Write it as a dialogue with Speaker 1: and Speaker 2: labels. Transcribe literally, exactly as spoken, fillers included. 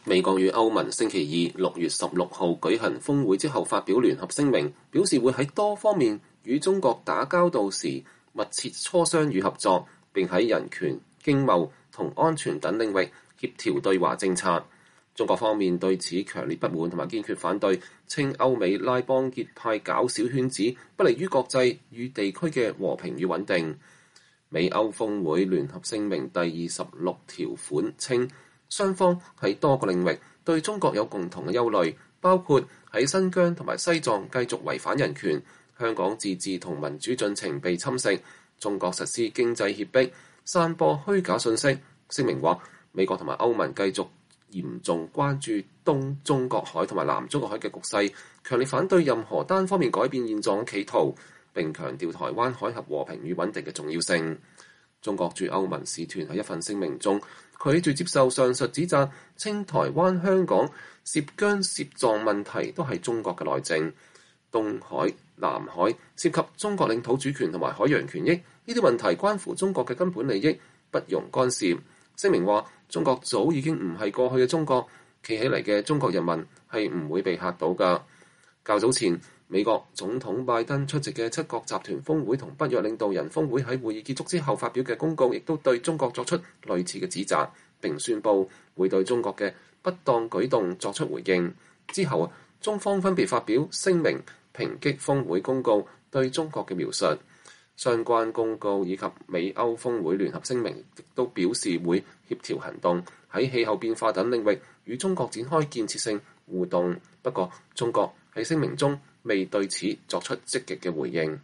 Speaker 1: 美國與歐盟星期二六月十六號舉行峰會之後發表聯合聲明，表示會喺多方面與中國打交道時密切磋商與合作，並喺人權、經貿同安全等領域協調對華政策。中國方面對此強烈不滿同埋堅決反對，稱歐美拉幫結派搞小圈子，不利於國際與地區嘅和平與穩定。美歐峰會聯合聲明第二十六條款稱，雙方喺多個領域對中國有共同嘅憂慮，包括喺新疆同埋西藏繼續違反人權，香港自治同民主進程被侵蝕，中國實施經濟脅迫，散播虛假信息。聲明話，美國同埋歐盟繼續嚴重關注東中國海同埋南中國海嘅局勢，強烈反對任何單方面改變現狀嘅企圖，並強調台灣海峽和平與穩定嘅重要性。中國駐歐盟使團喺一份聲明中拒絕接受上述指責，稱台灣、香港、涉疆、涉藏問題都係中國嘅內政，東海、南海涉及中國領土主權同埋海洋權益，呢啲問題關乎中國嘅根本利益，不容干涉。聲明話，中國早已經唔係過去嘅中國，企起嚟嘅中國人民係唔會被嚇到㗎。較早前，美國總統拜登出席嘅七國集團峰會同北約領導人峰會喺會議結束之後發表嘅公告，亦都對中國作出類似嘅指責，並宣布會對中國嘅不當舉動作出回應。之後啊，中方分別發表聲明抨擊峰會公告對中國嘅描述。相關公告以及美歐峰會聯合聲明亦都表示會協調行動，喺氣候變化等領域與中國展開建設性互動。不過，中國喺聲明中未對此作出積極嘅回應。